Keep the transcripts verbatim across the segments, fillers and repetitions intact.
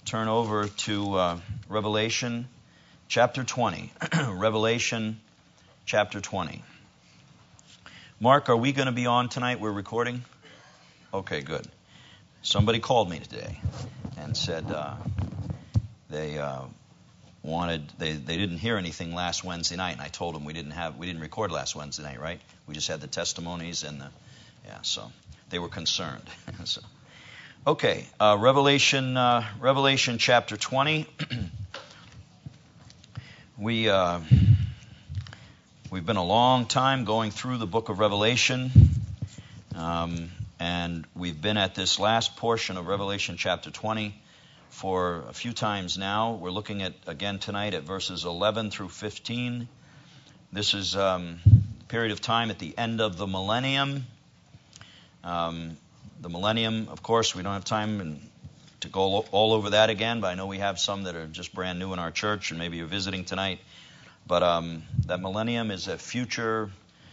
turn over to uh, Revelation chapter twenty. Revelation chapter twenty. Mark, are we going to be on tonight? We're recording? Okay, good. Somebody called me today and said uh, they uh, wanted they, they didn't hear anything last Wednesday night, and I told them we didn't have we didn't record last Wednesday night, right? We just had the testimonies and the yeah, so they were concerned. so, okay, uh, Revelation uh, Revelation chapter twenty. we uh, we've been a long time going through the book of Revelation. Um, And we've been at this last portion of Revelation chapter twenty for a few times now. We're looking at, again tonight, at verses eleven through fifteen. This is um, a period of time at the end of the millennium. Um, the millennium, of course, we don't have time to go all over that again, but I know we have some that are just brand new in our church, and maybe you're visiting tonight. But um, that millennium is a future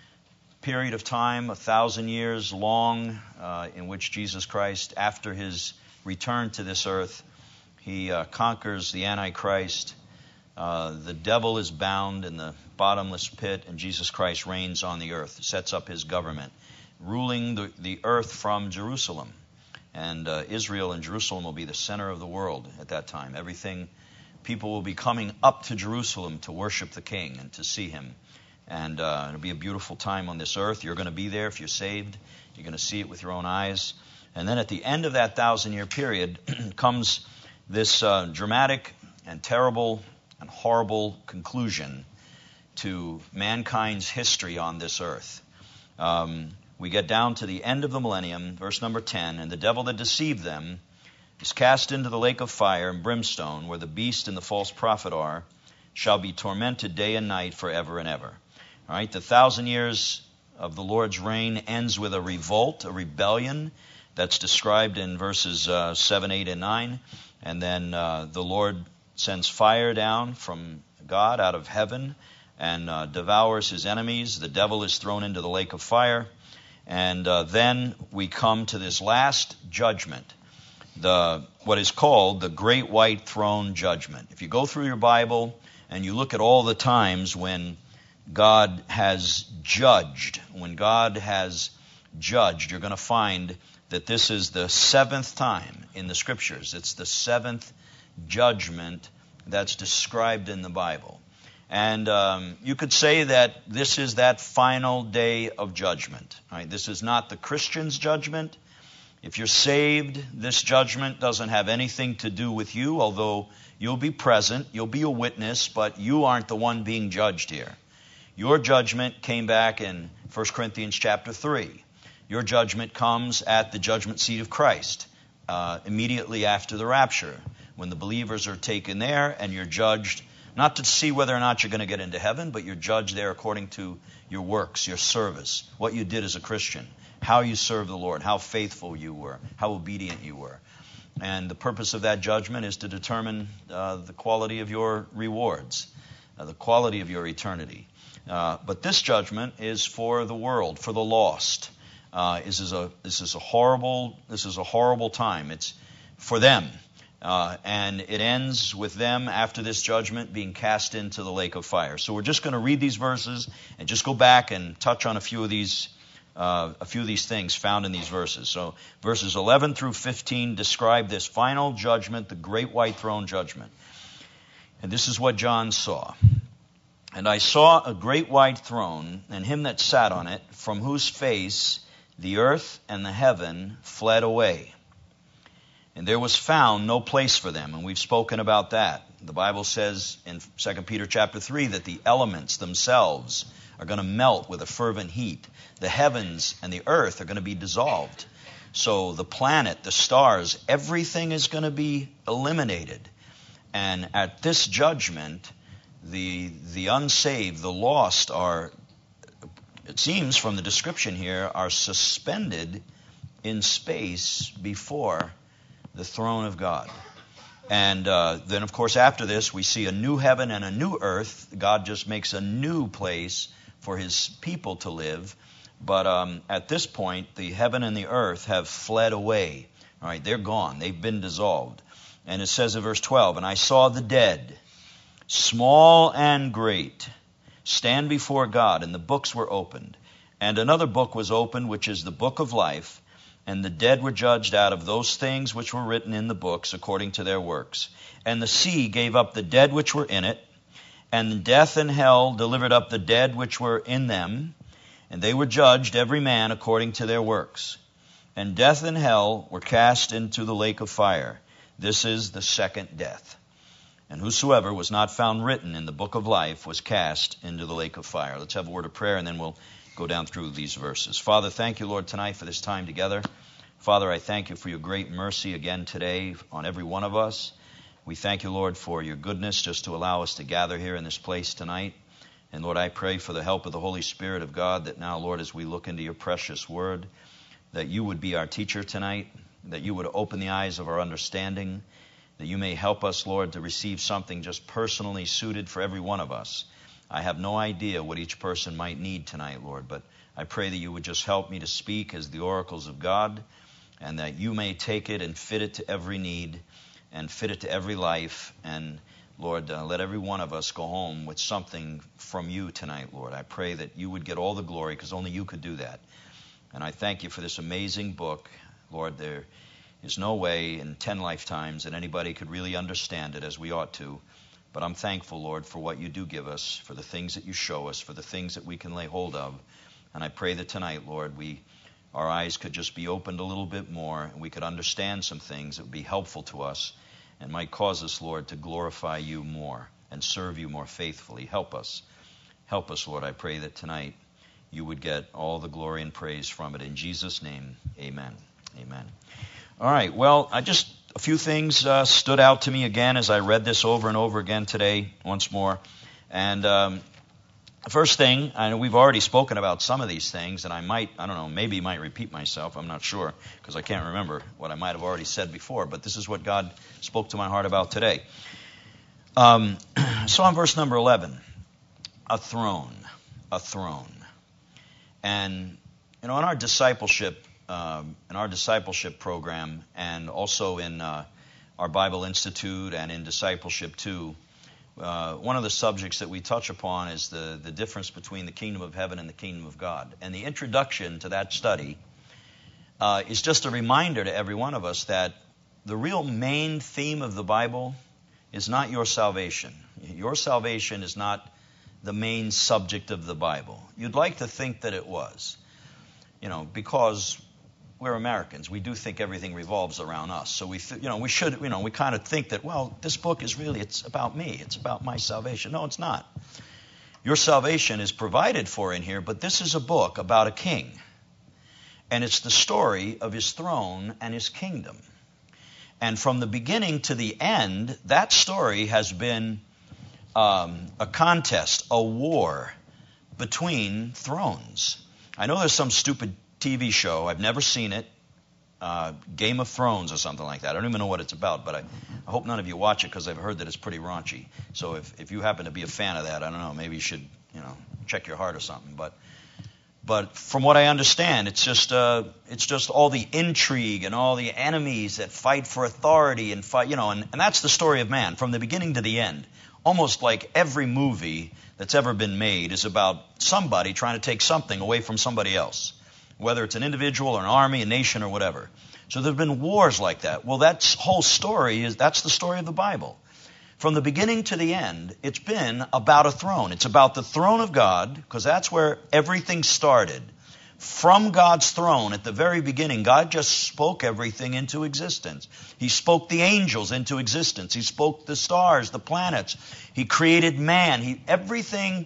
period of time, a thousand years long, uh, in which Jesus Christ, after his return to this earth, he uh, conquers the Antichrist. Uh, the devil is bound in the bottomless pit, and Jesus Christ reigns on the earth, sets up his government, ruling the, the earth from Jerusalem. And uh, Israel and Jerusalem will be the center of the world at that time. Everything, people will be coming up to Jerusalem to worship the King and to see him. And uh, it'll be a beautiful time on this earth. You're going to be there if you're saved. You're going to see it with your own eyes. And then at the end of that thousand-year period comes this uh, dramatic and terrible and horrible conclusion to mankind's history on this earth. Um, we get down to the end of the millennium, verse number ten, and the devil that deceived them is cast into the lake of fire and brimstone, where the beast and the false prophet are, shall be tormented day and night forever and ever. All right, the thousand years of the Lord's reign ends with a revolt, a rebellion that's described in verses uh, seven, eight, and nine. And then uh, the Lord sends fire down from God out of heaven and uh, devours his enemies. The devil is thrown into the lake of fire. And uh, then we come to this last judgment, the what is called the Great White Throne Judgment. If you go through your Bible and you look at all the times when God has judged, when God has judged, you're going to find that this is the seventh time in the Scriptures. It's the seventh judgment that's described in the Bible. And um, you could say that this is that final day of judgment. Right? This is not the Christian's judgment. If you're saved, this judgment doesn't have anything to do with you, although you'll be present, you'll be a witness, but you aren't the one being judged here. Your judgment came back in First Corinthians chapter three. Your judgment comes at the judgment seat of Christ, uh, immediately after the rapture, when the believers are taken there and you're judged, not to see whether or not you're going to get into heaven, but you're judged there according to your works, your service, what you did as a Christian, how you served the Lord, how faithful you were, how obedient you were. And the purpose of that judgment is to determine uh, the quality of your rewards, uh, the quality of your eternity. Uh, but this judgment is for the world, for the lost. Uh, this is a this is a horrible this is a horrible time. It's for them, uh, and it ends with them after this judgment being cast into the lake of fire. So we're just going to read these verses and just go back and touch on a few of these uh, a few of these things found in these verses. So verses eleven through fifteen describe this final judgment, the Great White Throne Judgment, and this is what John saw. And I saw a great white throne, and him that sat on it, from whose face the earth and the heaven fled away. And there was found no place for them. And we've spoken about that. The Bible says in Second Peter chapter three that the elements themselves are going to melt with a fervent heat. The heavens and the earth are going to be dissolved. So the planet, the stars, everything is going to be eliminated. And at this judgment, The the unsaved, the lost are, it seems from the description here, are suspended in space before the throne of God. And uh, then, of course, after this, we see a new heaven and a new earth. God just makes a new place for his people to live. But um, at this point, the heaven and the earth have fled away. All right, they're gone. They've been dissolved. And it says in verse twelve, "And I saw the dead, small and great, stand before God, and the books were opened. And another book was opened, which is the book of life. And the dead were judged out of those things which were written in the books according to their works. And the sea gave up the dead which were in it, and death and hell delivered up the dead which were in them. And they were judged, every man according to their works. And death and hell were cast into the lake of fire. This is the second death. And whosoever was not found written in the book of life was cast into the lake of fire." Let's have a word of prayer, and then we'll go down through these verses. Father, thank you, Lord, tonight for this time together. Father, I thank you for your great mercy again today on every one of us. We thank you, Lord, for your goodness just to allow us to gather here in this place tonight. And Lord, I pray for the help of the Holy Spirit of God that now, Lord, as we look into your precious word, that you would be our teacher tonight, that you would open the eyes of our understanding, that you may help us, Lord, to receive something just personally suited for every one of us. I have no idea what each person might need tonight, Lord, but I pray that you would just help me to speak as the oracles of God, and that you may take it and fit it to every need and fit it to every life. And Lord, uh, let every one of us go home with something from you tonight, Lord. I pray that you would get all the glory, because only you could do that. And I thank you for this amazing book. Lord, there is no way in ten lifetimes that anybody could really understand it as we ought to. But I'm thankful, Lord, for what you do give us, for the things that you show us, for the things that we can lay hold of. And I pray that tonight, Lord, we our eyes could just be opened a little bit more, and we could understand some things that would be helpful to us and might cause us, Lord, to glorify you more and serve you more faithfully. Help us. Help us, Lord. I pray that tonight you would get all the glory and praise from it. In Jesus' name, amen. Amen. All right, well, I just, a few things uh, stood out to me again as I read this over and over again today, once more. And um, the first thing, I know we've already spoken about some of these things, and I might, I don't know, maybe might repeat myself, I'm not sure, because I can't remember what I might have already said before, but this is what God spoke to my heart about today. Um, so on verse number eleven, a throne, a throne. And, you know, in our discipleship, um, in our discipleship program, and also in uh, our Bible Institute and in discipleship too, uh, one of the subjects that we touch upon is the, the difference between the kingdom of heaven and the kingdom of God. And the introduction to that study uh, is just a reminder to every one of us that the real main theme of the Bible is not your salvation. Your salvation is not the main subject of the Bible. You'd like to think that it was, you know, because we're Americans. We do think everything revolves around us. So we, th- you know, we should, you know, we kind of think that, well, this book is really, it's about me. It's about my salvation. No, it's not. Your salvation is provided for in here, but this is a book about a king. And it's the story of his throne and his kingdom. And from the beginning to the end, that story has been Um, a contest, a war between thrones. I know there's some stupid T V show, I've never seen it, uh, Game of Thrones or something like that. I don't even know what it's about, but I, I hope none of you watch it, because I've heard that it's pretty raunchy. So if, if you happen to be a fan of that, I don't know, maybe you should, you know, check your heart or something. But but from what I understand, it's just uh, it's just all the intrigue and all the enemies that fight for authority and fight, you know, and, and that's the story of man from the beginning to the end. Almost like every movie that's ever been made is about somebody trying to take something away from somebody else, whether it's an individual or an army, a nation, or whatever. So there have been wars like that. Well, that whole story is that's the story of the Bible. From the beginning to the end, it's been about a throne. It's about the throne of God, because that's where everything started. From God's throne at the very beginning, God just spoke everything into existence. He spoke the angels into existence. He spoke the stars, the planets. He created man. He, everything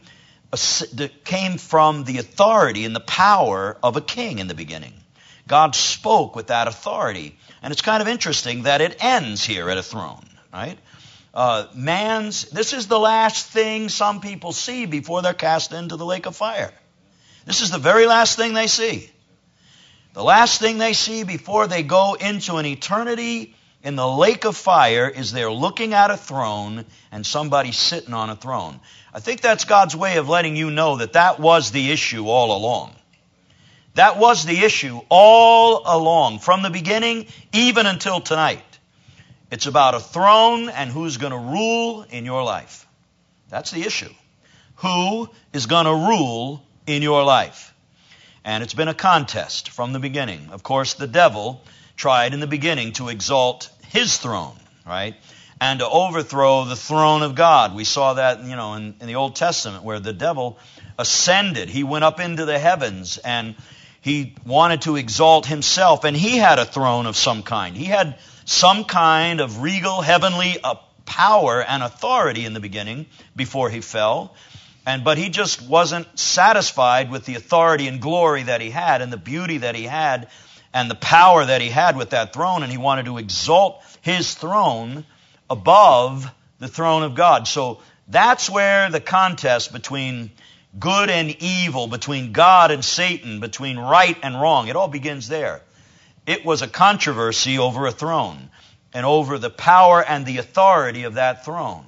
came from the authority and the power of a king in the beginning. God spoke with that authority. And it's kind of interesting that it ends here at a throne, right? Uh, man's, this is the last thing some people see before they're cast into the lake of fire. This is the very last thing they see. The last thing they see before they go into an eternity in the lake of fire is they're looking at a throne and somebody sitting on a throne. I think that's God's way of letting you know that that was the issue all along. That was the issue all along, from the beginning even until tonight. It's about a throne and who's going to rule in your life. That's the issue. Who is going to rule in your life? And it's been a contest from the beginning. Of course, the devil tried in the beginning to exalt his throne, right? And to overthrow the throne of God. We saw that, you know, in, in the Old Testament where the devil ascended. He went up into the heavens and he wanted to exalt himself. And he had a throne of some kind. He had some kind of regal, heavenly uh, power and authority in the beginning before he fell. And but he just wasn't satisfied with the authority and glory that he had and the beauty that he had and the power that he had with that throne. And he wanted to exalt his throne above the throne of God. So that's where the contest between good and evil, between God and Satan, between right and wrong, it all begins there. It was a controversy over a throne and over the power and the authority of that throne.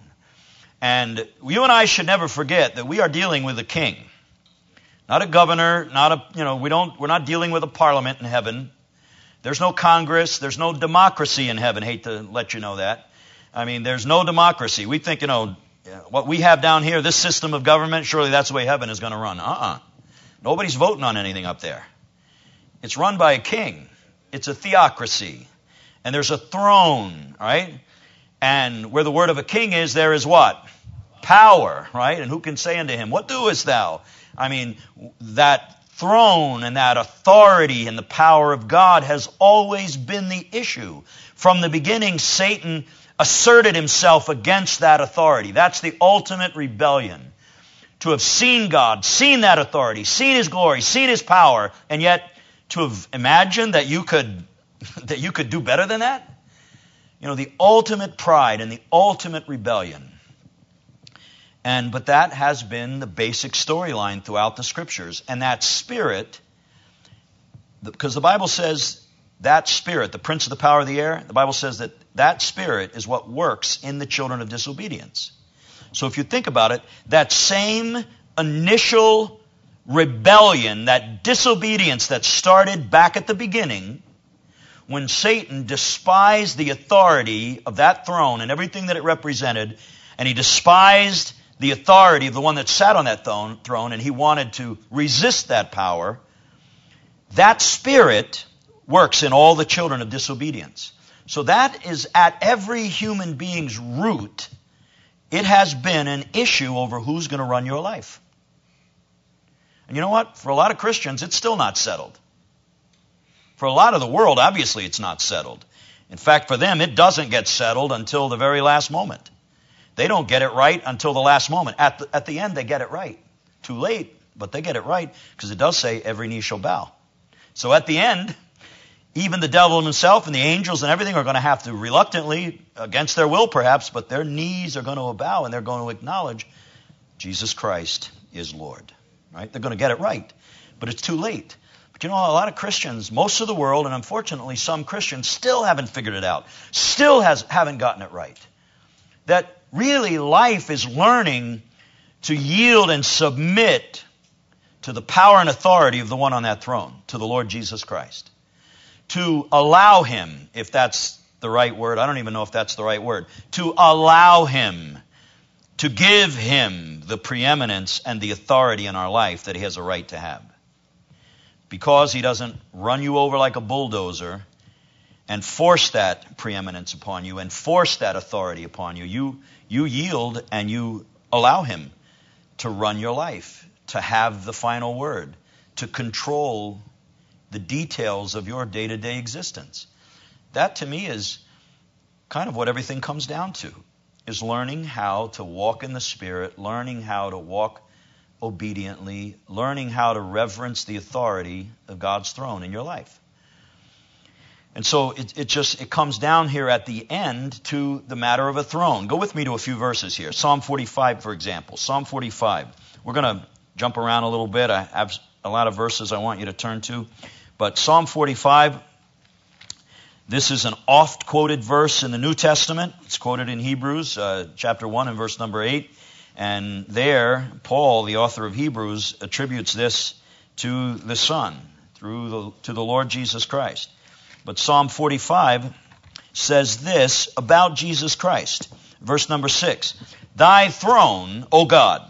And you and I should never forget that we are dealing with a king. Not a governor, not a, you know, we don't, we're not dealing with a parliament in heaven. There's no Congress, there's no democracy in heaven. Hate to let you know that. I mean, there's no democracy. We think, you know, what we have down here, this system of government, surely that's the way heaven is going to run. Uh-uh. Nobody's voting on anything up there. It's run by a king. It's a theocracy. And there's a throne, right? And where the word of a king is, there is what? Power, right? And who can say unto him, what doest thou? I mean, that throne and that authority and the power of God has always been the issue. From the beginning, Satan asserted himself against that authority. That's the ultimate rebellion. To have seen God, seen that authority, seen His glory, seen His power, and yet to have imagined that you could, that you could do better than that? You know, the ultimate pride and the ultimate rebellion. And but that has been the basic storyline throughout the Scriptures. And that spirit, because the Bible says that spirit, the prince of the power of the air, the Bible says that that spirit is what works in the children of disobedience. So if you think about it, that same initial rebellion, that disobedience that started back at the beginning, when Satan despised the authority of that throne and everything that it represented, and he despised the authority of the one that sat on that throne, and he wanted to resist that power, that spirit works in all the children of disobedience. So that is at every human being's root. It has been an issue over who's going to run your life. And you know what? For a lot of Christians, it's still not settled. For a lot of the world, obviously, it's not settled. In fact, for them, it doesn't get settled until the very last moment. They don't get it right until the last moment. At the, at the end, they get it right. Too late, but they get it right because it does say every knee shall bow. So at the end, even the devil himself and the angels and everything are going to have to reluctantly, against their will perhaps, but their knees are going to bow and they're going to acknowledge Jesus Christ is Lord. Right? They're going to get it right, but it's too late. But you know, a lot of Christians, most of the world, and unfortunately some Christians still haven't figured it out, still has, haven't gotten it right. That really life is learning to yield and submit to the power and authority of the one on that throne, to the Lord Jesus Christ. To allow Him, if that's the right word, I don't even know if that's the right word, to allow Him, to give Him the preeminence and the authority in our life that He has a right to have. Because He doesn't run you over like a bulldozer and force that preeminence upon you and force that authority upon you. You, you yield and you allow Him to run your life, to have the final word, to control the details of your day-to-day existence. That to me is kind of what everything comes down to, is learning how to walk in the Spirit, learning how to walk obediently, learning how to reverence the authority of God's throne in your life. And so it, it just it comes down here at the end to the matter of a throne. Go with me to a few verses here. Psalm forty-five, for example. Psalm forty-five. We're going to jump around a little bit. I have a lot of verses I want you to turn to. But Psalm forty-five, this is an oft-quoted verse in the New Testament. It's quoted in Hebrews uh, chapter one and verse number eight. And there, Paul, the author of Hebrews, attributes this to the Son, through the, to the Lord Jesus Christ. But Psalm forty-five says this about Jesus Christ. Verse number six. Thy throne, O God,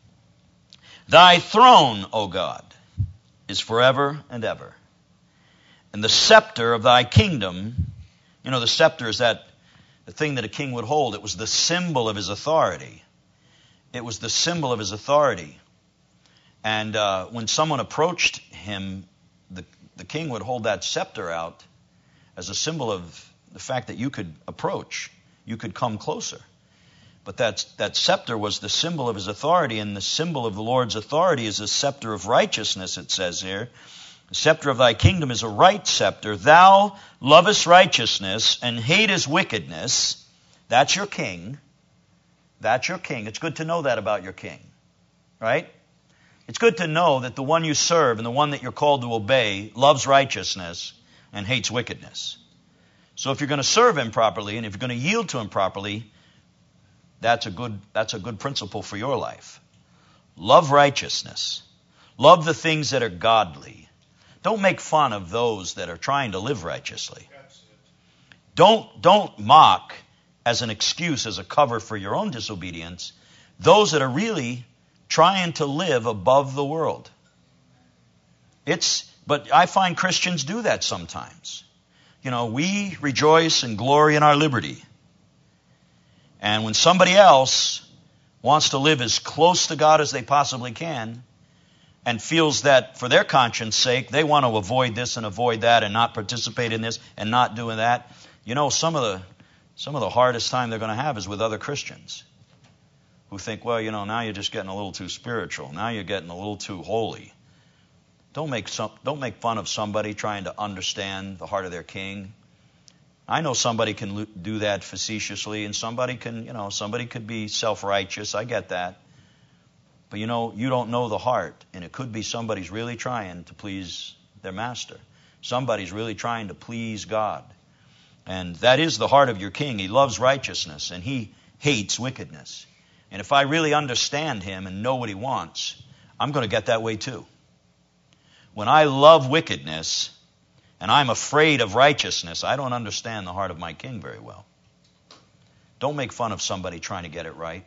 thy throne, O God, is forever and ever. And the scepter of thy kingdom, you know, the scepter is that the thing that a king would hold. It was the symbol of his authority. It was the symbol of his authority. And uh, when someone approached him, the, the king would hold that scepter out as a symbol of the fact that you could approach, you could come closer. But that, that scepter was the symbol of his authority, and the symbol of the Lord's authority is a scepter of righteousness, it says here. The scepter of thy kingdom is a right scepter. Thou lovest righteousness and hatest wickedness. That's your king. That's your king. It's good to know that about your king, right? It's good to know that the one you serve and the one that you're called to obey loves righteousness and hates wickedness. So if you're going to serve him properly and if you're going to yield to him properly, that's a good, that's a good principle for your life. Love righteousness. Love the things that are godly. Don't make fun of those that are trying to live righteously. Don't, don't mock as an excuse, as a cover for your own disobedience, those that are really trying to live above the world. It's, but I find Christians do that sometimes. You know, we rejoice and glory in our liberty. And when somebody else wants to live as close to God as they possibly can and feels that for their conscience sake they want to avoid this and avoid that and not participate in this and not doing that, you know, some of the some of the hardest time they're going to have is with other Christians who think, well, you know, now you're just getting a little too spiritual. Now you're getting a little too holy. Don't make some, don't make fun of somebody trying to understand the heart of their king. I know somebody can do that facetiously, and somebody can, you know, somebody could be self-righteous. I get that. But, you know, you don't know the heart, and it could be somebody's really trying to please their master. Somebody's really trying to please God. And that is the heart of your king. He loves righteousness, and he hates wickedness. And if I really understand him and know what he wants, I'm going to get that way too. When I love wickedness and I'm afraid of righteousness, I don't understand the heart of my king very well. Don't make fun of somebody trying to get it right.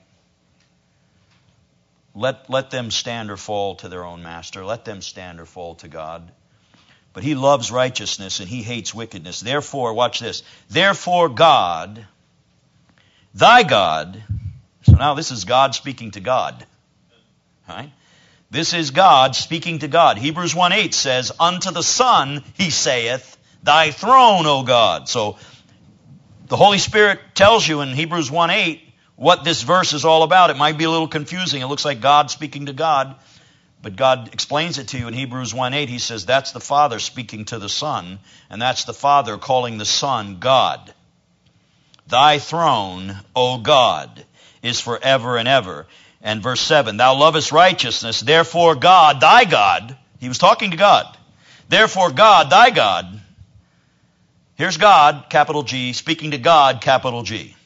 Let, let them stand or fall to their own master. Let them stand or fall to God. But he loves righteousness and he hates wickedness. Therefore, watch this. Therefore God, thy God, so now this is God speaking to God. Right? This is God speaking to God. Hebrews one eight says, unto the Son he saith, thy throne, O God. So the Holy Spirit tells you in Hebrews one eight what this verse is all about. It might be a little confusing. It looks like God speaking to God. But God explains it to you in Hebrews one eight. He says that's the Father speaking to the Son. And that's the Father calling the Son God. Thy throne, O God, is forever and ever. And verse seven, thou lovest righteousness, therefore God, thy God, he was talking to God, therefore God, thy God, here's God, capital G, speaking to God, capital G.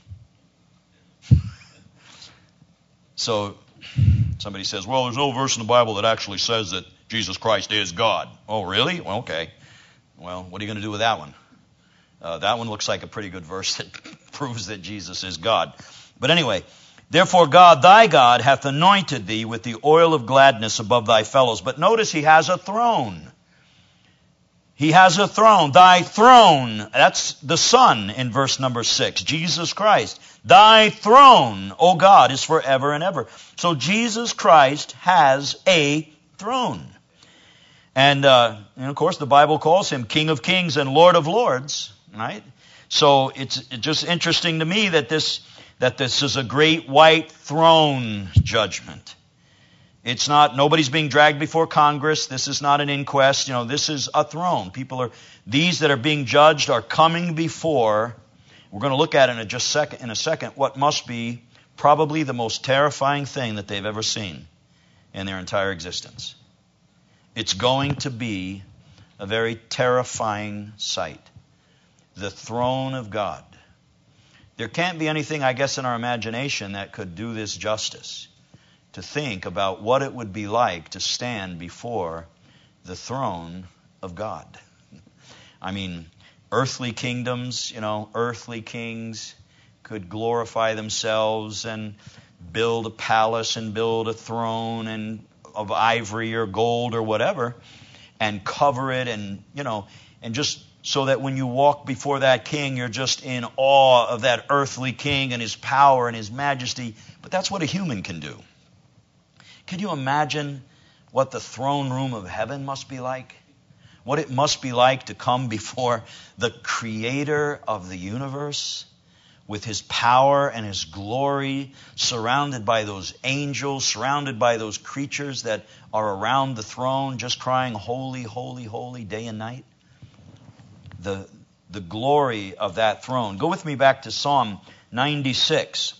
So, somebody says, well, there's no verse in the Bible that actually says that Jesus Christ is God. Oh, really? Well, okay. Well, what are you going to do with that one? Uh, that one looks like a pretty good verse that proves that Jesus is God. But anyway, therefore God, thy God, hath anointed thee with the oil of gladness above thy fellows. But notice he has a throne. He has a throne. Thy throne, that's the Son in verse number six, Jesus Christ. Thy throne, O God, is forever and ever. So Jesus Christ has a throne. And, uh, and of course the Bible calls him King of Kings and Lord of Lords, right? So it's just interesting to me that this that this is a great white throne judgment. It's not, nobody's being dragged before Congress. This is not an inquest. You know, this is a throne. People are, these that are being judged are coming before, we're going to look at it in a just second, in a second, what must be probably the most terrifying thing that they've ever seen in their entire existence. It's going to be a very terrifying sight. The throne of God. There can't be anything, I guess, in our imagination that could do this justice. To think about what it would be like to stand before the throne of God. I mean, earthly kingdoms, you know, earthly kings could glorify themselves and build a palace and build a throne and of ivory or gold or whatever, and cover it, and you know, and just so that when you walk before that king, you're just in awe of that earthly king and his power and his majesty. But that's what a human can do. Can you imagine what the throne room of heaven must be like? What it must be like to come before the creator of the universe with his power and his glory, surrounded by those angels, surrounded by those creatures that are around the throne, just crying, holy, holy, holy, day and night. The, the glory of that throne. Go with me back to Psalm ninety-six.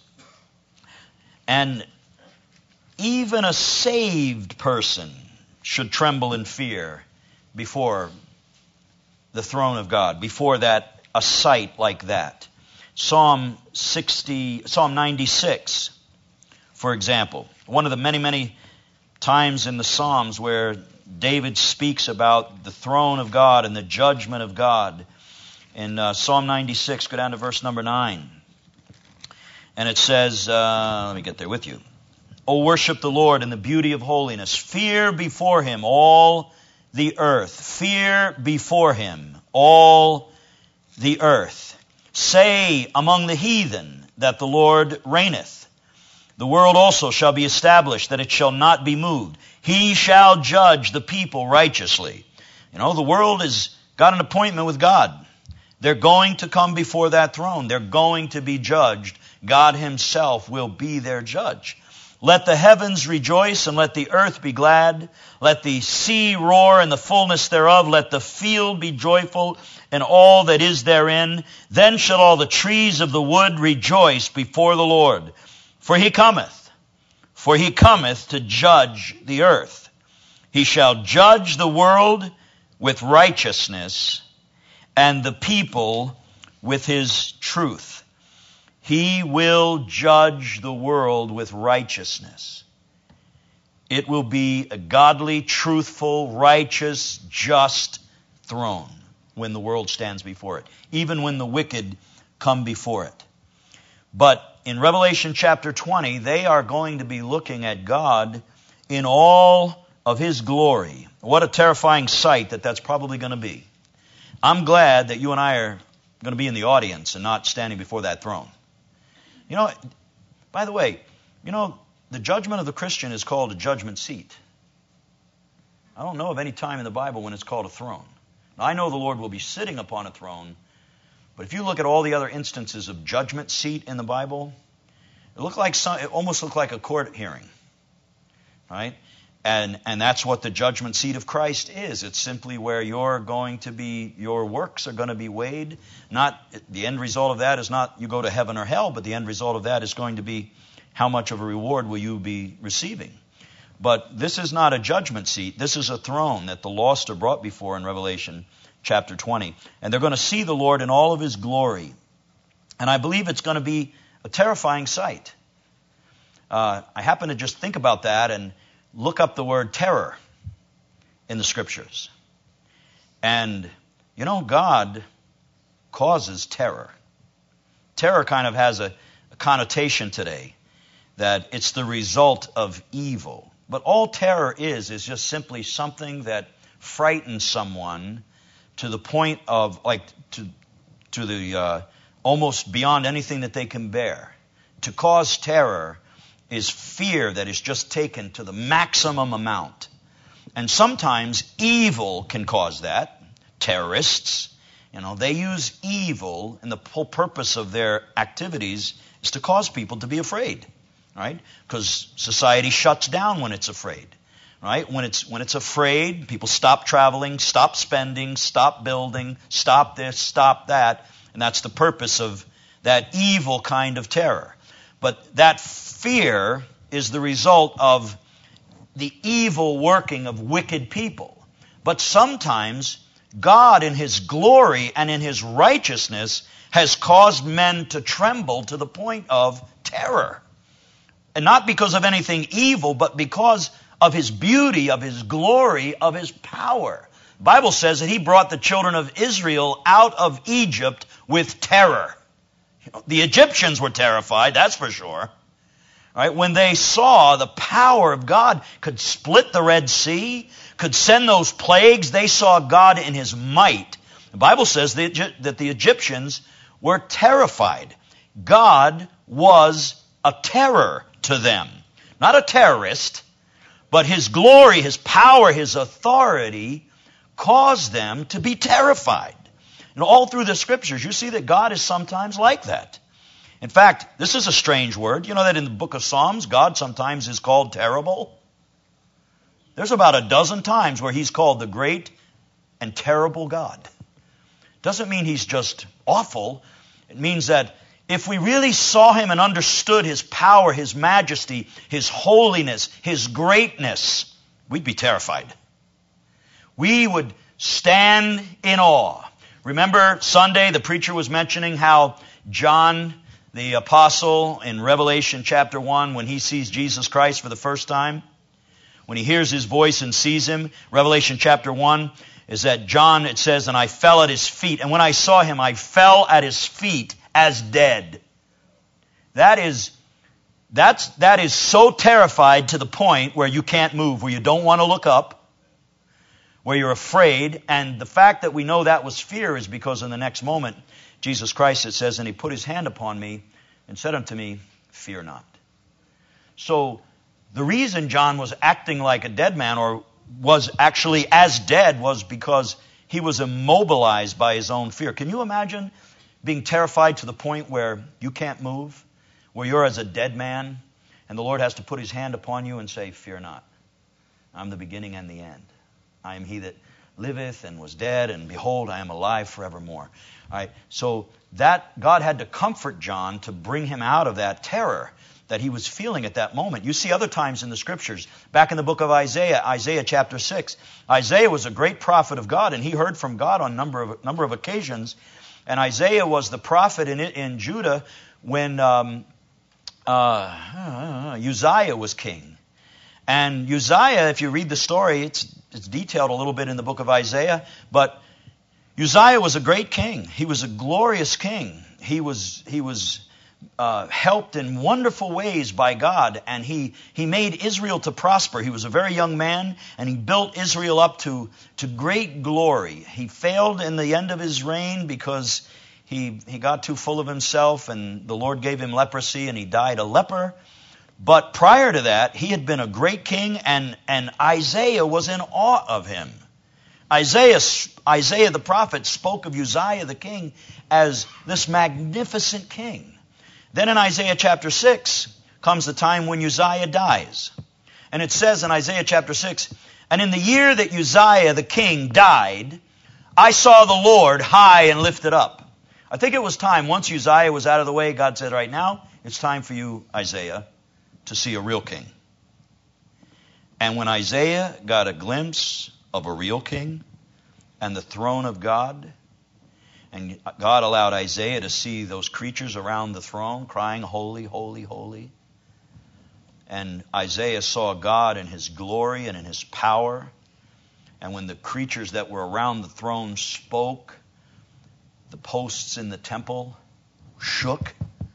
And even a saved person should tremble in fear before the throne of God, before that, a sight like that. Psalm sixty, Psalm ninety-six, for example, one of the many, many times in the Psalms where David speaks about the throne of God and the judgment of God. In uh, Psalm ninety-six, go down to verse number nine. And it says, uh, let me get there with you. O worship the Lord in the beauty of holiness. Fear before him all the earth. Fear before him all the earth. Say among the heathen that the Lord reigneth. The world also shall be established, that it shall not be moved. He shall judge the people righteously. You know, the world has got an appointment with God. They're going to come before that throne. They're going to be judged. God himself will be their judge. Let the heavens rejoice and let the earth be glad. Let the sea roar and the fullness thereof. Let the field be joyful and all that is therein. Then shall all the trees of the wood rejoice before the Lord. For he cometh, for he cometh to judge the earth. He shall judge the world with righteousness and the people with his truth. He will judge the world with righteousness. It will be a godly, truthful, righteous, just throne when the world stands before it, even when the wicked come before it. But in Revelation chapter twenty, they are going to be looking at God in all of his glory. What a terrifying sight that that's probably going to be. I'm glad that you and I are going to be in the audience and not standing before that throne. You know, by the way, you know, the judgment of the Christian is called a judgment seat. I don't know of any time in the Bible when it's called a throne. Now, I know the Lord will be sitting upon a throne, but if you look at all the other instances of judgment seat in the Bible, it looked like some, it almost looked like a court hearing, right? And and that's what the judgment seat of Christ is. It's simply where you're going to be, your works are going to be weighed. Not the end result of that is not you go to heaven or hell, but the end result of that is going to be how much of a reward will you be receiving. But this is not a judgment seat. This is a throne that the lost are brought before in Revelation chapter twenty. And they're going to see the Lord in all of his glory. And I believe it's going to be a terrifying sight. Uh, I happen to just think about that and look up the word terror in the scriptures. And, you know, God causes terror. Terror kind of has a, a connotation today that it's the result of evil. But all terror is, is just simply something that frightens someone to the point of, like, to, to the uh, almost beyond anything that they can bear. To cause terror is fear that is just taken to the maximum amount. And sometimes evil can cause that. Terrorists, you know, they use evil, and the whole purpose of their activities is to cause people to be afraid, right? Because society shuts down when it's afraid, right? When it's when it's afraid, people stop traveling, stop spending, stop building, stop this, stop that, and that's the purpose of that evil kind of terror. But that fear is the result of the evil working of wicked people. But sometimes God in his glory and in his righteousness has caused men to tremble to the point of terror. And not because of anything evil, but because of his beauty, of his glory, of his power. The Bible says that he brought the children of Israel out of Egypt with terror. The Egyptians were terrified, that's for sure. Right? When they saw the power of God could split the Red Sea, could send those plagues, they saw God in His might. The Bible says that the Egyptians were terrified. God was a terror to them. Not a terrorist, but His glory, His power, His authority caused them to be terrified. And all through the Scriptures, you see that God is sometimes like that. In fact, this is a strange word. You know that in the book of Psalms, God sometimes is called terrible? There's about a dozen times where He's called the great and terrible God. Doesn't mean He's just awful. It means that if we really saw Him and understood His power, His majesty, His holiness, His greatness, we'd be terrified. We would stand in awe. Remember Sunday, the preacher was mentioning how John, the apostle, in Revelation chapter one, when he sees Jesus Christ for the first time, when he hears His voice and sees Him, Revelation chapter one, is that John, it says, and I fell at His feet. And when I saw Him, I fell at His feet as dead. That is, that's, that is so terrified to the point where you can't move, where you don't want to look up, where you're afraid. And the fact that we know that was fear is because in the next moment, Jesus Christ, it says, and He put His hand upon me and said unto me, fear not. So the reason John was acting like a dead man, or was actually as dead, was because he was immobilized by his own fear. Can you imagine being terrified to the point where you can't move, where you're as a dead man, and the Lord has to put His hand upon you and say, fear not. I'm the beginning and the end. I am He that liveth and was dead, and behold, I am alive forevermore. All right, so that God had to comfort John to bring him out of that terror that he was feeling at that moment. You see other times in the Scriptures, back in the book of Isaiah, Isaiah chapter six, Isaiah was a great prophet of God, and he heard from God on a number of, number of occasions. And Isaiah was the prophet in, in Judah when um, uh, Uzziah was king. And Uzziah, if you read the story, it's, it's detailed a little bit in the book of Isaiah, but Uzziah was a great king. He was a glorious king. He was he was uh, helped in wonderful ways by God, and he he made Israel to prosper. He was a very young man, and he built Israel up to to great glory. He failed in the end of his reign because he he got too full of himself, and the Lord gave him leprosy, and he died a leper. But prior to that, he had been a great king, and and Isaiah was in awe of him. Isaiah, Isaiah the prophet spoke of Uzziah the king as this magnificent king. Then in Isaiah chapter six comes the time when Uzziah dies. And it says in Isaiah chapter six, and in the year that Uzziah the king died, I saw the Lord high and lifted up. I think it was time, once Uzziah was out of the way, God said, right now, it's time for you, Isaiah, to see a real king. And when Isaiah got a glimpse of a real king and the throne of God, and God allowed Isaiah to see those creatures around the throne crying, holy, holy, holy. And Isaiah saw God in His glory and in His power. And when the creatures that were around the throne spoke, the posts in the temple shook,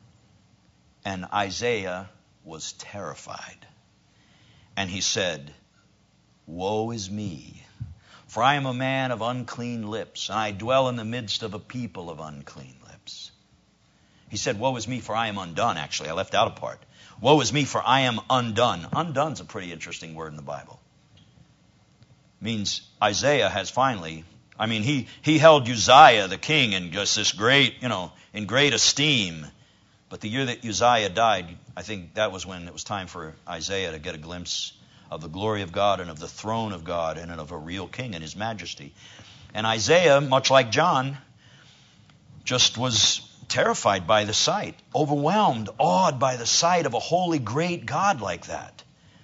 and Isaiah was terrified. And he said, woe is me, for I am a man of unclean lips, and I dwell in the midst of a people of unclean lips. He said, woe is me, for I am undone. Actually, I left out a part. Woe is me, for I am undone. Undone's a pretty interesting word in the Bible. It means Isaiah has finally, I mean, he, he held Uzziah the king in just this great, you know, in great esteem. But the year that Uzziah died, I think that was when it was time for Isaiah to get a glimpse of the glory of God and of the throne of God and of a real king and His majesty. And Isaiah, much like John, just was terrified by the sight, overwhelmed, awed by the sight of a holy, great God like that.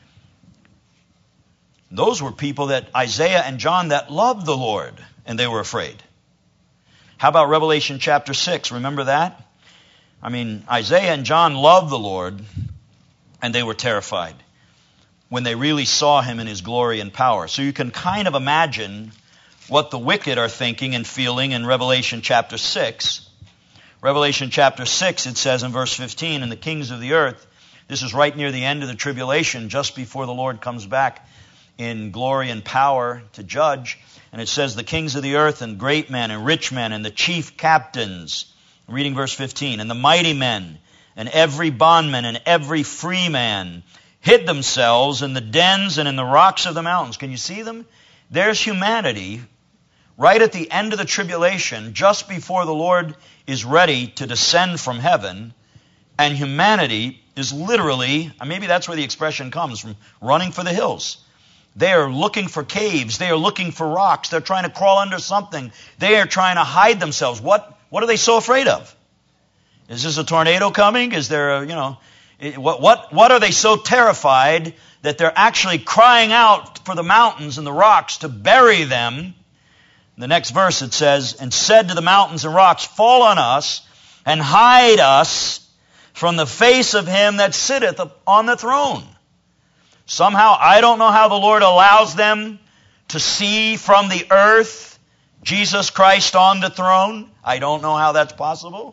Those were people that Isaiah and John that loved the Lord, and they were afraid. How about Revelation chapter six? Remember that? I mean, Isaiah and John loved the Lord, and they were terrified when they really saw Him in His glory and power. So you can kind of imagine what the wicked are thinking and feeling in Revelation chapter six. Revelation chapter six, it says in verse fifteen, and the kings of the earth, this is right near the end of the tribulation, just before the Lord comes back in glory and power to judge. And it says, the kings of the earth and great men and rich men and the chief captains, reading verse fifteen, and the mighty men and every bondman and every free man hid themselves in the dens and in the rocks of the mountains. Can you see them? There's humanity right at the end of the tribulation, just before the Lord is ready to descend from heaven, and humanity is literally, maybe that's where the expression comes from, running for the hills. They are looking for caves. They are looking for rocks. They're trying to crawl under something. They are trying to hide themselves. What, what are they so afraid of? Is this a tornado coming? Is there a, you know, what, what, what are they so terrified that they're actually crying out for the mountains and the rocks to bury them? In the next verse it says, and said to the mountains and rocks, fall on us and hide us from the face of him that sitteth on the throne. Somehow, I don't know how the Lord allows them to see from the earth Jesus Christ on the throne. I don't know how that's possible.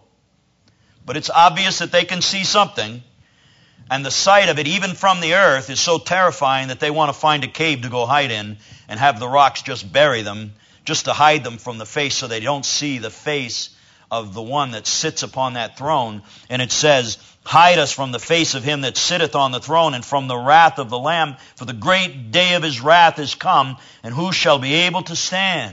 But it's obvious that they can see something. And the sight of it, even from the earth, is so terrifying that they want to find a cave to go hide in and have the rocks just bury them, just to hide them from the face so they don't see the face of the one that sits upon that throne. And it says, hide us from the face of him that sitteth on the throne and from the wrath of the Lamb, for the great day of his wrath is come, and who shall be able to stand?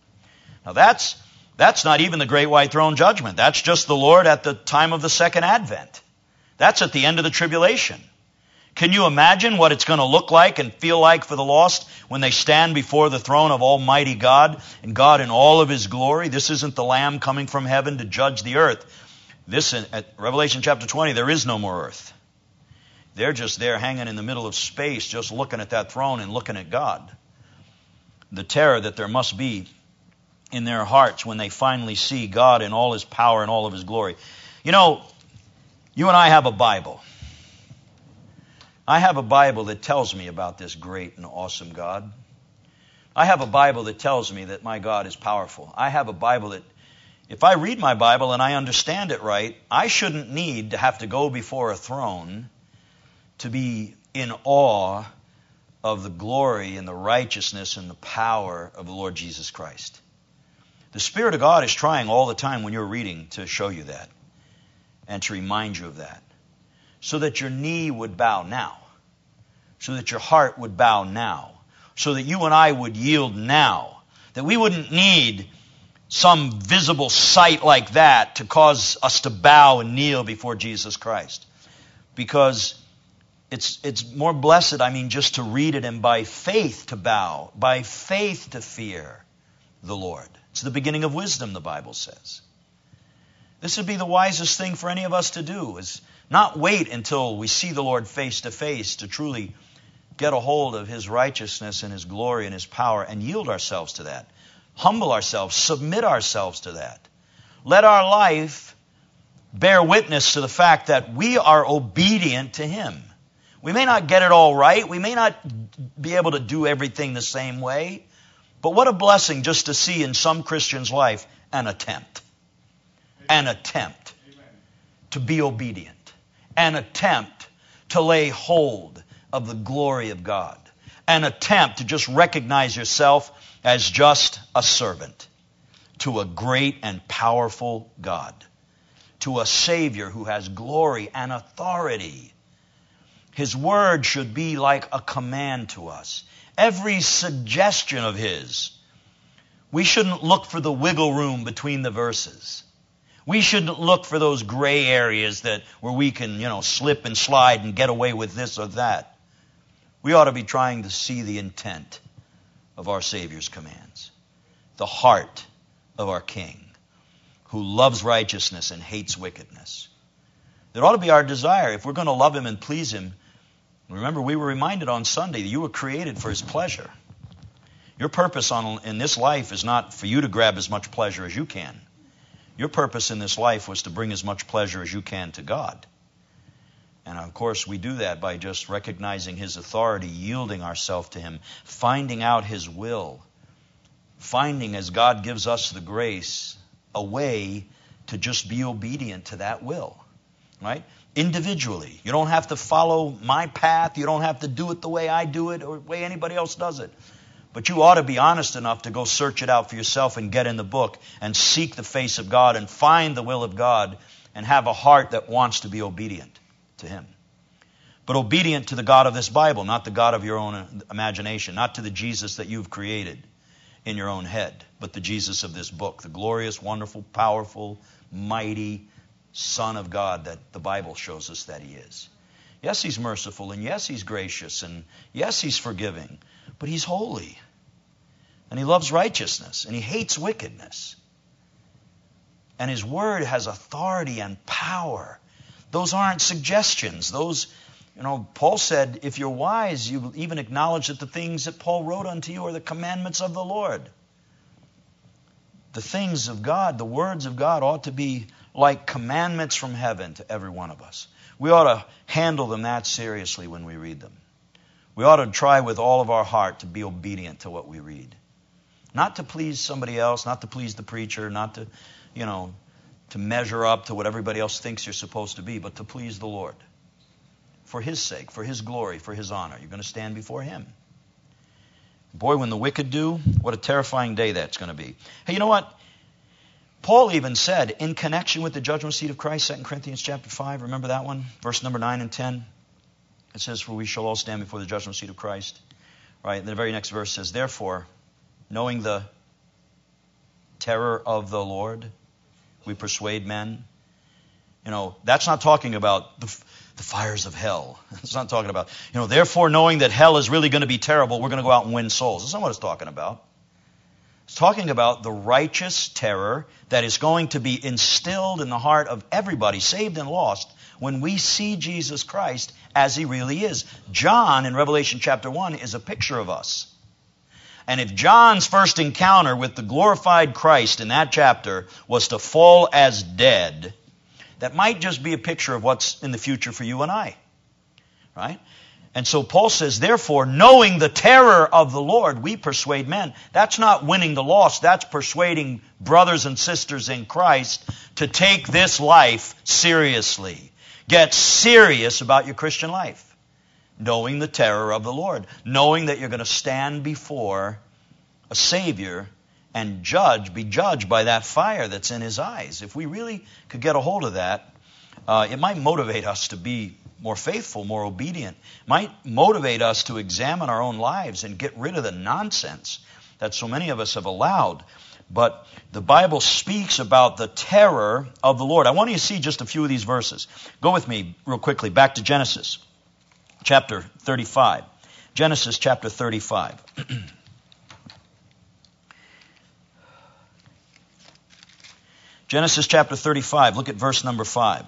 Now that's, that's not even the great white throne judgment. That's just the Lord at the time of the second advent. That's at the end of the tribulation. Can you imagine what it's going to look like and feel like for the lost when they stand before the throne of Almighty God and God in all of his glory? This isn't the Lamb coming from heaven to judge the earth. This, at Revelation chapter twenty, there is no more earth. They're just there hanging in the middle of space, just looking at that throne and looking at God. The terror that there must be in their hearts when they finally see God in all his power and all of his glory. You know, you and I have a Bible. I have a Bible that tells me about this great and awesome God. I have a Bible that tells me that my God is powerful. I have a Bible that, if I read my Bible and I understand it right, I shouldn't need to have to go before a throne to be in awe of the glory and the righteousness and the power of the Lord Jesus Christ. The Spirit of God is trying all the time when you're reading to show you that and to remind you of that, so that your knee would bow now, so that your heart would bow now, so that you and I would yield now, that we wouldn't need some visible sight like that to cause us to bow and kneel before Jesus Christ. Because it's it's more blessed, I mean, just to read it and by faith to bow, by faith to fear the Lord. It's the beginning of wisdom, the Bible says. This would be the wisest thing for any of us to do, is not wait until we see the Lord face to face to truly get a hold of his righteousness and his glory and his power and yield ourselves to that. Humble ourselves, submit ourselves to that. Let our life bear witness to the fact that we are obedient to him. We may not get it all right. We may not be able to do everything the same way. But what a blessing just to see in some Christian's life an attempt. An attempt to be obedient. An attempt to lay hold of the glory of God. An attempt to just recognize yourself as just a servant to a great and powerful God, to a Savior who has glory and authority. His word should be like a command to us. Every suggestion of his, we shouldn't look for the wiggle room between the verses. We shouldn't look for those gray areas that where we can, you know, slip and slide and get away with this or that. We ought to be trying to see the intent of our Savior's commands, the heart of our King, who loves righteousness and hates wickedness. That ought to be our desire. If we're going to love him and please him, remember we were reminded on Sunday that you were created for his pleasure. Your purpose on, in this life is not for you to grab as much pleasure as you can. Your purpose in this life was to bring as much pleasure as you can to God. And of course we do that by just recognizing his authority, yielding ourselves to him, finding out his will, finding as God gives us the grace, a way to just be obedient to that will, right? Individually. You don't have to follow my path. You don't have to do it the way I do it or the way anybody else does it. But you ought to be honest enough to go search it out for yourself and get in the book and seek the face of God and find the will of God and have a heart that wants to be obedient to Him. But obedient to the God of this Bible, not the God of your own imagination, not to the Jesus that you've created in your own head, but the Jesus of this book, the glorious, wonderful, powerful, mighty Son of God that the Bible shows us that He is. Yes, He's merciful, and yes, He's gracious, and yes, He's forgiving, but He's holy. And He loves righteousness, and He hates wickedness. And His Word has authority and power. Those aren't suggestions. Those, you know, Paul said, if you're wise, you will even acknowledge that the things that Paul wrote unto you are the commandments of the Lord. The things of God, the words of God ought to be like commandments from heaven to every one of us. We ought to handle them that seriously when we read them. We ought to try with all of our heart to be obedient to what we read. Not to please somebody else, not to please the preacher, not to, you know, to measure up to what everybody else thinks you're supposed to be, but to please the Lord. For His sake, for His glory, for His honor. You're going to stand before Him. Boy, when the wicked do, what a terrifying day that's going to be. Hey, you know what? Paul even said, in connection with the judgment seat of Christ, Second Corinthians chapter five, remember that one? Verse number nine and ten. It says, for we shall all stand before the judgment seat of Christ. Right? And the very next verse says, therefore, knowing the terror of the Lord, we persuade men. You know, that's not talking about the, the fires of hell. It's not talking about, you know, therefore knowing that hell is really going to be terrible, we're going to go out and win souls. That's not what it's talking about. It's talking about the righteous terror that is going to be instilled in the heart of everybody, saved and lost, when we see Jesus Christ as He really is. John in Revelation chapter one is a picture of us. And if John's first encounter with the glorified Christ in that chapter was to fall as dead, that might just be a picture of what's in the future for you and I. Right? And so Paul says, therefore, knowing the terror of the Lord, we persuade men. That's not winning the lost. That's persuading brothers and sisters in Christ to take this life seriously. Get serious about your Christian life. Knowing the terror of the Lord. Knowing that you're going to stand before a Savior and judge, be judged by that fire that's in His eyes. If we really could get a hold of that, uh, it might motivate us to be more faithful, more obedient. It might motivate us to examine our own lives and get rid of the nonsense that so many of us have allowed. But the Bible speaks about the terror of the Lord. I want you to see just a few of these verses. Go with me real quickly back to Genesis chapter thirty-five. Genesis chapter thirty-five. Genesis chapter thirty-five. Look at verse number five.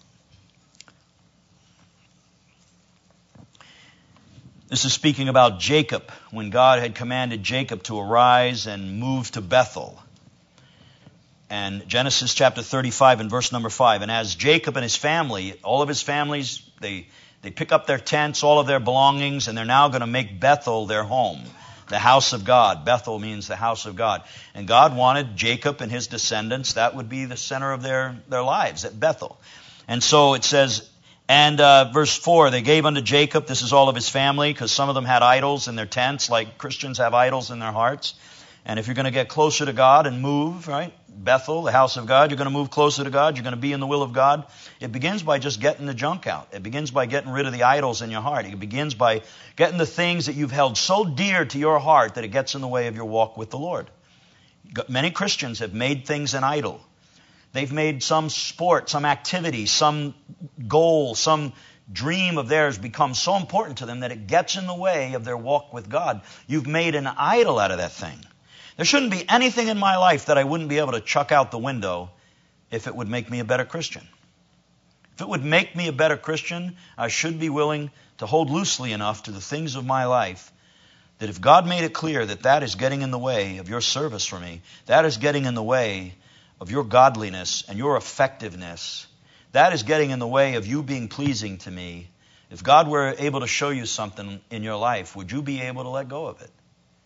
This is speaking about Jacob, when God had commanded Jacob to arise and move to Bethel. And Genesis chapter thirty-five and verse number five. And as Jacob and his family, all of his families, they, they pick up their tents, all of their belongings, and they're now going to make Bethel their home, the house of God. Bethel means the house of God. And God wanted Jacob and his descendants, that would be the center of their, their lives, at Bethel. And so it says, and uh, verse four, they gave unto Jacob, this is all of his family, because some of them had idols in their tents, like Christians have idols in their hearts. And if you're going to get closer to God and move, right, Bethel, the house of God, you're going to move closer to God, you're going to be in the will of God. It begins by just getting the junk out. It begins by getting rid of the idols in your heart. It begins by getting the things that you've held so dear to your heart that it gets in the way of your walk with the Lord. Many Christians have made things an idol. They've made some sport, some activity, some goal, some dream of theirs become so important to them that it gets in the way of their walk with God. You've made an idol out of that thing. There shouldn't be anything in my life that I wouldn't be able to chuck out the window if it would make me a better Christian. If it would make me a better Christian, I should be willing to hold loosely enough to the things of my life that if God made it clear that that is getting in the way of your service for me, that is getting in the way of your godliness and your effectiveness, that is getting in the way of you being pleasing to me. If God were able to show you something in your life, would you be able to let go of it?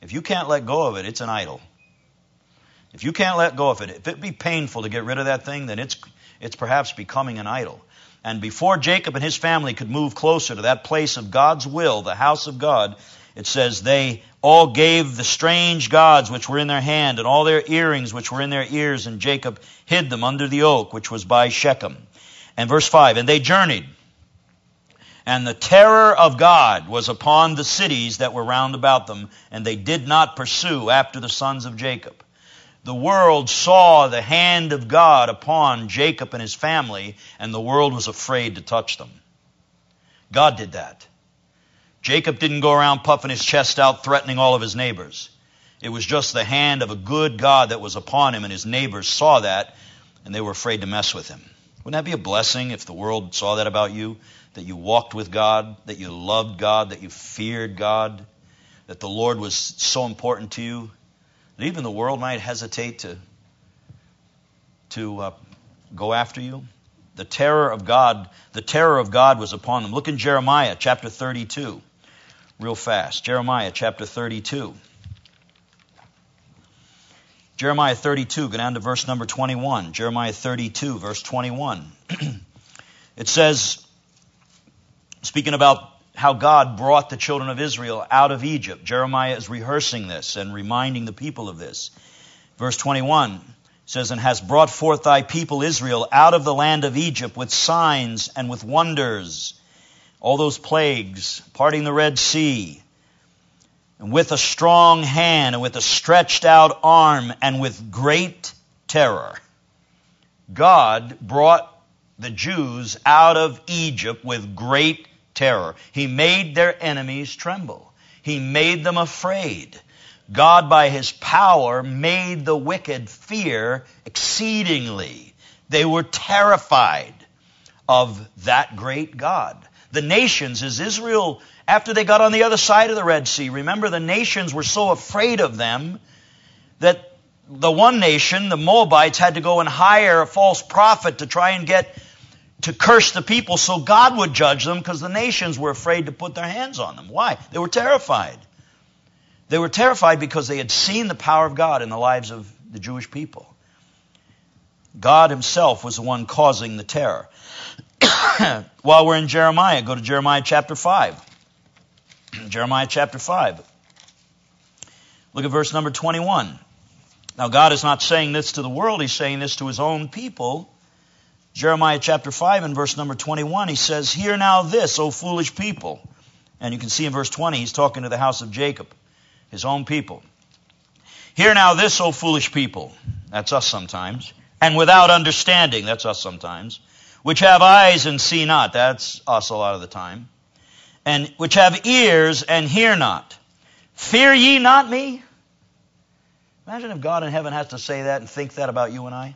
If you can't let go of it, it's an idol. If you can't let go of it, if it be painful to get rid of that thing, then it's it's perhaps becoming an idol. And before Jacob and his family could move closer to that place of God's will, the house of God, it says they all gave the strange gods which were in their hand and all their earrings which were in their ears, and Jacob hid them under the oak which was by Shechem. And verse five, and they journeyed, and the terror of God was upon the cities that were round about them, and they did not pursue after the sons of Jacob. The world saw the hand of God upon Jacob and his family, and the world was afraid to touch them. God did that. Jacob didn't go around puffing his chest out, threatening all of his neighbors. It was just the hand of a good God that was upon him, and his neighbors saw that, and they were afraid to mess with him. Wouldn't that be a blessing if the world saw that about you? That you walked with God, that you loved God, that you feared God, that the Lord was so important to you, that even the world might hesitate to, to uh, go after you? The terror of God, the terror of God was upon them. Look in Jeremiah chapter thirty-two. Real fast. Jeremiah chapter thirty-two. Jeremiah thirty-two, go down to verse number twenty-one. Jeremiah thirty-two, verse twenty-one. It says, speaking about how God brought the children of Israel out of Egypt. Jeremiah is rehearsing this and reminding the people of this. Verse twenty-one says, and has brought forth thy people Israel out of the land of Egypt with signs and with wonders, all those plagues, parting the Red Sea, and with a strong hand, and with a stretched out arm, and with great terror. God brought the Jews out of Egypt with great terror. He made their enemies tremble. He made them afraid. God, by His power, made the wicked fear exceedingly. They were terrified of that great God. The nations, as Israel, after they got on the other side of the Red Sea, remember the nations were so afraid of them that the one nation, the Moabites, had to go and hire a false prophet to try and get to curse the people so God would judge them, because the nations were afraid to put their hands on them. Why? They were terrified. They were terrified because they had seen the power of God in the lives of the Jewish people. God Himself was the one causing the terror. While we're in Jeremiah, go to Jeremiah chapter five. Jeremiah chapter five. Look at verse number twenty-one. Now God is not saying this to the world, He's saying this to His own people. Jeremiah chapter five and verse number twenty-one, He says, hear now this, O foolish people. And you can see in verse twenty, He's talking to the house of Jacob, His own people. Hear now this, O foolish people. That's us sometimes. And without understanding, that's us sometimes. Which have eyes and see not, that's us a lot of the time. And which have ears and hear not. Fear ye not me? Imagine if God in heaven has to say that and think that about you and I.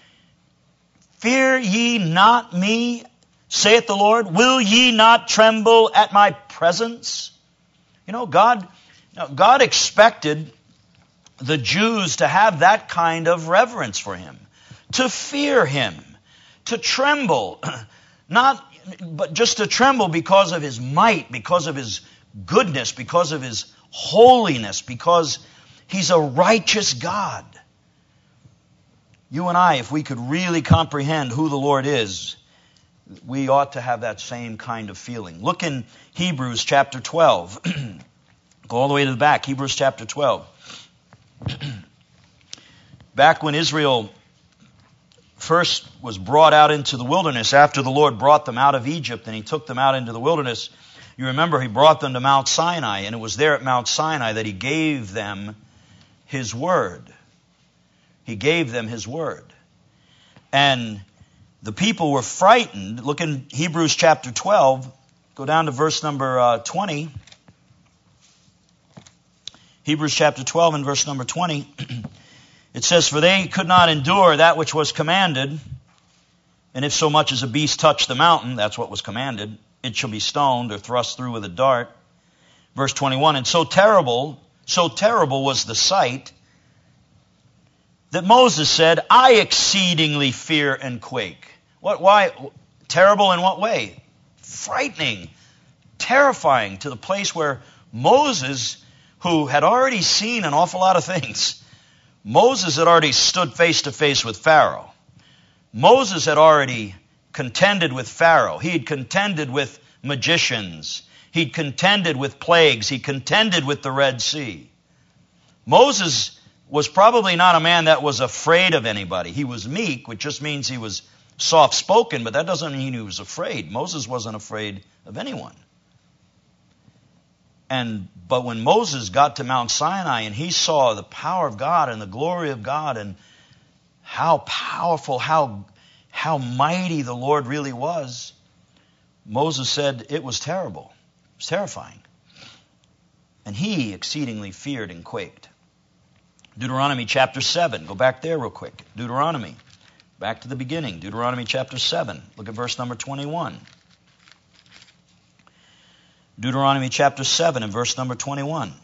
Fear ye not me, saith the Lord. Will ye not tremble at my presence? You know, God, God expected the Jews to have that kind of reverence for Him, to fear Him, to tremble, not, but just to tremble because of His might, because of His goodness, because of His holiness, because He's a righteous God. You and I, if we could really comprehend who the Lord is, we ought to have that same kind of feeling. Look in Hebrews chapter twelve. Go all the way to the back, Hebrews chapter twelve. Back when Israel first was brought out into the wilderness, after the Lord brought them out of Egypt and He took them out into the wilderness, you remember He brought them to Mount Sinai, and it was there at Mount Sinai that He gave them His word. He gave them His word. And the people were frightened. Look in Hebrews chapter twelve, go down to verse number uh, twenty. Hebrews chapter twelve and verse number twenty. It says, for they could not endure that which was commanded, and if so much as a beast touch the mountain, that's what was commanded, it shall be stoned or thrust through with a dart. Verse twenty-one, and so terrible, so terrible was the sight, that Moses said, I exceedingly fear and quake. What? Why? Terrible in what way? Frightening, terrifying, to the place where Moses, who had already seen an awful lot of things. Moses had already stood face to face with Pharaoh. Moses had already contended with Pharaoh. He had contended with magicians. He'd contended with plagues. He contended with the Red Sea. Moses was probably not a man that was afraid of anybody. He was meek, which just means he was soft-spoken, but that doesn't mean he was afraid. Moses wasn't afraid of anyone. And but when Moses got to Mount Sinai and he saw the power of God and the glory of God and how powerful, how, how mighty the Lord really was, Moses said it was terrible. It was terrifying. And he exceedingly feared and quaked. Deuteronomy chapter seven. Go back there real quick. Deuteronomy. Back to the beginning. Deuteronomy chapter seven. Look at verse number twenty-one. Deuteronomy chapter seven and verse number twenty-one.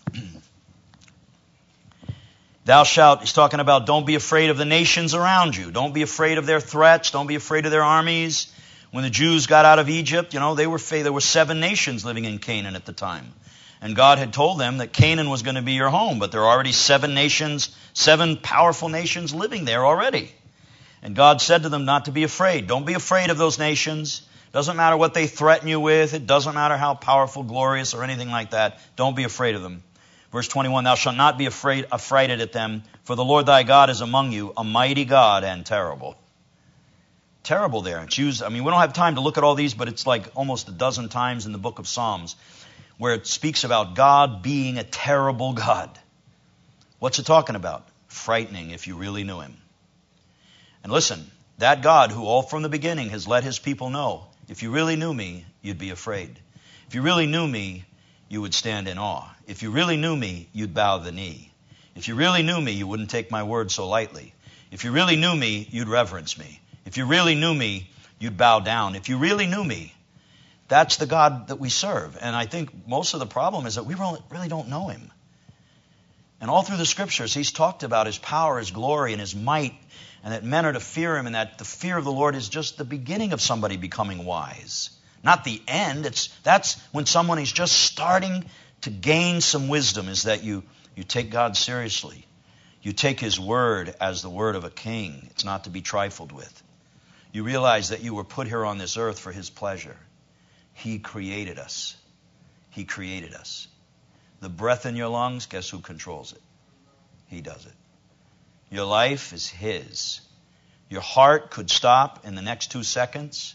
Thou shalt, he's talking about don't be afraid of the nations around you. Don't be afraid of their threats. Don't be afraid of their armies. When the Jews got out of Egypt, you know, they were there were seven nations living in Canaan at the time. And God had told them that Canaan was going to be your home, but there are already seven nations, seven powerful nations living there already. And God said to them not to be afraid. Don't be afraid of those nations. Doesn't matter what they threaten you with. It doesn't matter how powerful, glorious, or anything like that. Don't be afraid of them. Verse twenty-one, thou shalt not be afraid, affrighted at them, for the Lord thy God is among you, a mighty God and terrible. Terrible there. It's used, I mean, we don't have time to look at all these, but it's like almost a dozen times in the book of Psalms where it speaks about God being a terrible God. What's it talking about? Frightening if you really knew him. And listen, that God who all from the beginning has let his people know, if you really knew me, you'd be afraid. If you really knew me, you would stand in awe. If you really knew me, you'd bow the knee. If you really knew me, you wouldn't take my word so lightly. If you really knew me, you'd reverence me. If you really knew me, you'd bow down. If you really knew me, that's the God that we serve. And I think most of the problem is that we really don't know him. And all through the scriptures, he's talked about his power, his glory, and his might, and that men are to fear him, and that the fear of the Lord is just the beginning of somebody becoming wise. Not the end. It's that's when someone is just starting to gain some wisdom, is that you, you take God seriously. You take his word as the word of a king. It's not to be trifled with. You realize that you were put here on this earth for his pleasure. He created us. He created us. The breath in your lungs, guess who controls it? He does it. Your life is his. Your heart could stop in the next two seconds,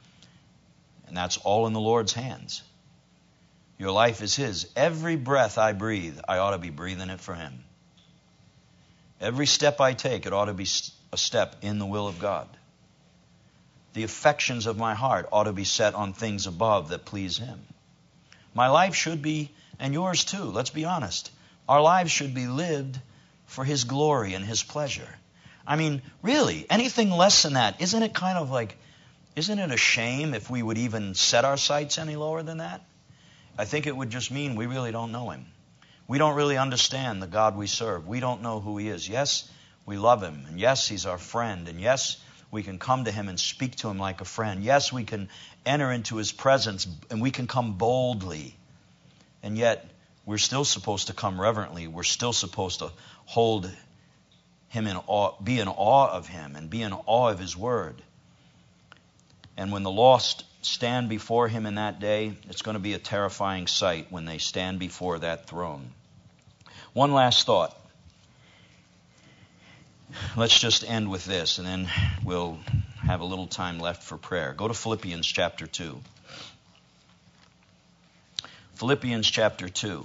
and that's all in the Lord's hands. Your life is his. Every breath I breathe, I ought to be breathing it for him. Every step I take, it ought to be a step in the will of God. The affections of my heart ought to be set on things above that please him. My life should be, and yours too, let's be honest, our lives should be lived for his glory and his pleasure. I mean, really, anything less than that, isn't it kind of like, isn't it a shame if we would even set our sights any lower than that? I think it would just mean we really don't know him. We don't really understand the God we serve. We don't know who he is. Yes, we love him. And yes, he's our friend. And yes, we can come to him and speak to him like a friend. Yes, we can enter into his presence and we can come boldly. And yet, we're still supposed to come reverently. We're still supposed to hold him in awe, be in awe of him and be in awe of his word. And when the lost stand before him in that day, it's going to be a terrifying sight when they stand before that throne. One last thought. Let's just end with this, and then we'll have a little time left for prayer. Go to Philippians chapter two. Philippians chapter two.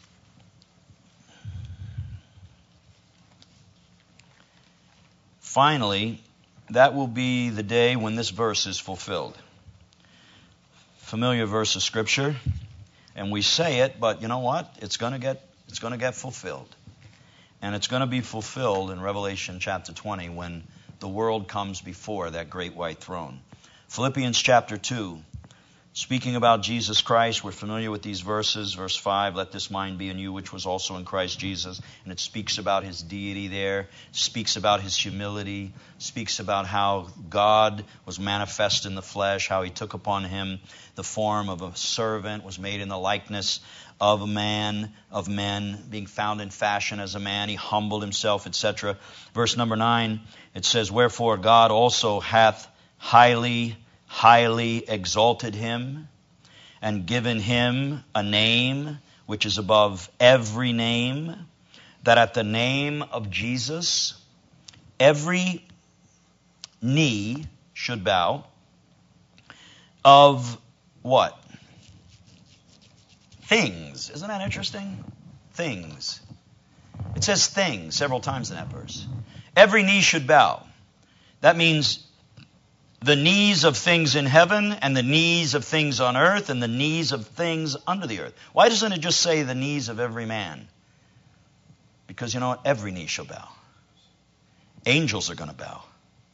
Finally, that will be the day when this verse is fulfilled. Familiar verse of Scripture, and we say it, but you know what? It's going to get it's going to get fulfilled. And it's going to be fulfilled in Revelation chapter twenty when the world comes before that great white throne. Philippians chapter two, Speaking about Jesus Christ, we're familiar with these verses. Verse five, let this mind be in you, which was also in Christ Jesus. And it speaks about his deity there, speaks about his humility, speaks about how God was manifest in the flesh, how he took upon him the form of a servant, was made in the likeness of a man, of men, being found in fashion as a man. He humbled himself, et cetera. Verse number nine, it says, wherefore God also hath highly highly exalted him and given him a name which is above every name, that at the name of Jesus every knee should bow of what? Things. Isn't that interesting? Things. It says things several times in that verse. Every knee should bow. That means the knees of things in heaven and the knees of things on earth and the knees of things under the earth. Why doesn't it just say the knees of every man? Because you know what? Every knee shall bow. Angels are going to bow.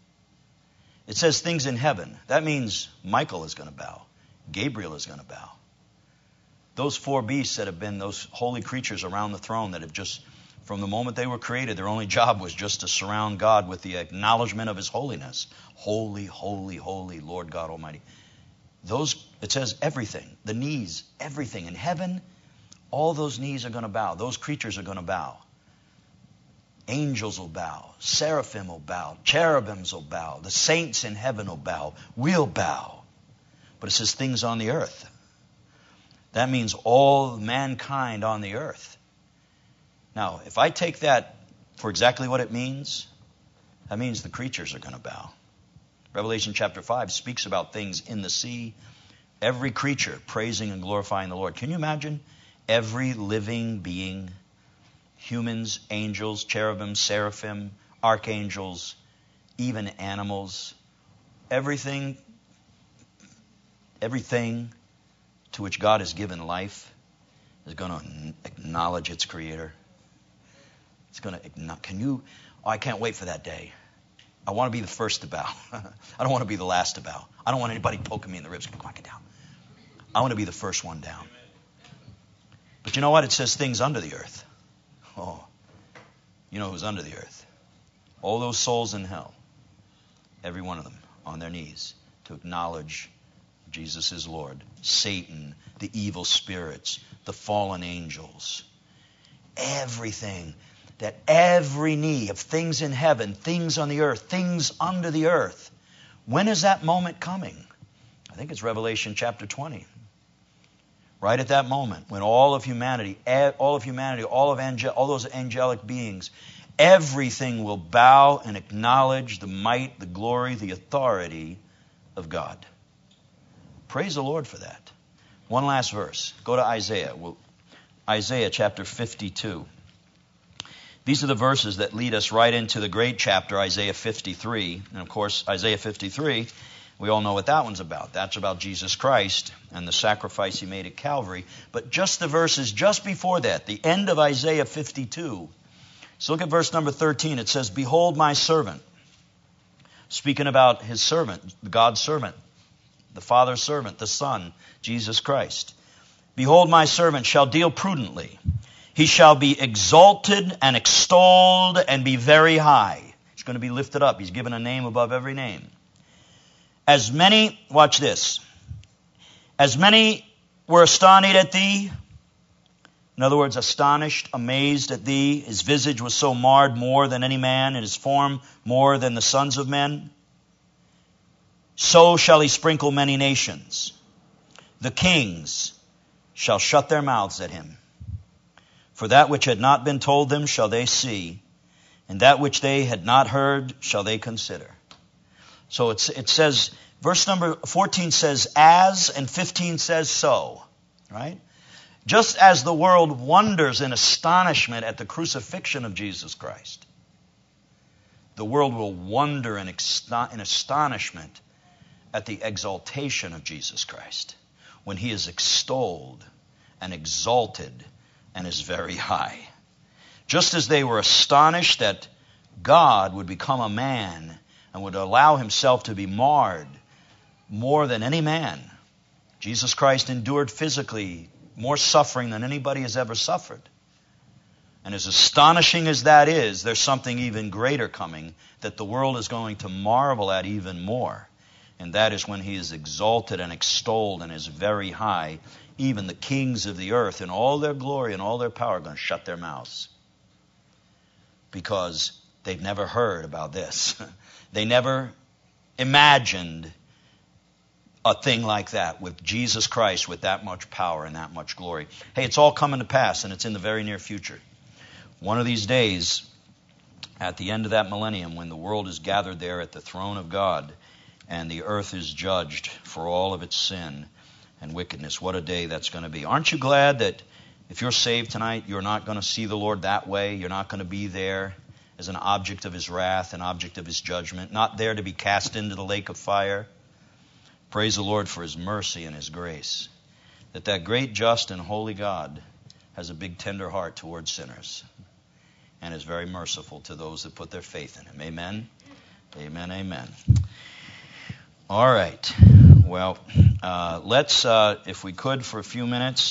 It says things in heaven. That means Michael is going to bow. Gabriel is going to bow. Those four beasts that have been those holy creatures around the throne that have just, from the moment they were created, their only job was just to surround God with the acknowledgement of his holiness. Holy, holy, holy, Lord God Almighty. Those, it says everything, the knees, everything in heaven, all those knees are going to bow. Those creatures are going to bow. Angels will bow. Seraphim will bow. Cherubims will bow. The saints in heaven will bow. We'll bow. But it says things on the earth. That means all mankind on the earth. Now, if I take that for exactly what it means, that means the creatures are going to bow. Revelation chapter five speaks about things in the sea, every creature praising and glorifying the Lord. Can you imagine every living being, humans, angels, cherubim, seraphim, archangels, even animals, everything, everything to which God has given life is going to acknowledge its creator. It's going to, can you, oh, I can't wait for that day. I want to be the first to bow. I don't want to be the last to bow. I don't want anybody poking me in the ribs. Come on, get down. I want to be the first one down. But you know what? It says things under the earth. Oh, you know who's under the earth? All those souls in hell. Every one of them on their knees to acknowledge Jesus is Lord. Satan, the evil spirits, the fallen angels. Everything. That every knee of things in heaven, things on the earth, things under the earth. When is that moment coming? I think it's Revelation chapter twenty. Right at that moment, when all of humanity, all of humanity, all of angel, all those angelic beings, everything will bow and acknowledge the might, the glory, the authority of God. Praise the Lord for that. One last verse. Go to Isaiah. We'll, Isaiah chapter fifty-two. These are the verses that lead us right into the great chapter, Isaiah fifty-three. And of course, Isaiah fifty-three, we all know what that one's about. That's about Jesus Christ and the sacrifice he made at Calvary. But just the verses just before that, the end of Isaiah fifty-two. So look at verse number thirteen. It says, behold my servant. Speaking about his servant, God's servant, the Father's servant, the Son, Jesus Christ. Behold my servant shall deal prudently. He shall be exalted and extolled and be very high. He's going to be lifted up. He's given a name above every name. As many, watch this, as many were astonished at thee, in other words, astonished, amazed at thee, his visage was so marred more than any man, and his form more than the sons of men. So shall he sprinkle many nations. The kings shall shut their mouths at him. For that which had not been told them shall they see, and that which they had not heard shall they consider. So it's, it says, verse number fourteen says as, and fifteen says so, right? Just as the world wonders in astonishment at the crucifixion of Jesus Christ, the world will wonder in, exto- in astonishment at the exaltation of Jesus Christ, when he is extolled and exalted and is very high. Just as they were astonished that God would become a man and would allow himself to be marred more than any man, Jesus Christ endured physically more suffering than anybody has ever suffered. And as astonishing as that is, there's something even greater coming that the world is going to marvel at even more. And that is when he is exalted and extolled and is very high. Even the kings of the earth in all their glory and all their power are going to shut their mouths. Because they've never heard about this. They never imagined a thing like that with Jesus Christ with that much power and that much glory. Hey, it's all coming to pass, and it's in the very near future. One of these days, at the end of that millennium, when the world is gathered there at the throne of God and the earth is judged for all of its sin and wickedness, what a day that's going to be. Aren't you glad that if you're saved tonight, you're not going to see the Lord that way? You're not going to be there as an object of his wrath, an object of his judgment, not there to be cast into the lake of fire. Praise the Lord for his mercy and his grace, that that great, just, and holy God has a big, tender heart towards sinners and is very merciful to those that put their faith in him. Amen? Amen, amen. All right. Well, uh, let's, uh, if we could, for a few minutes,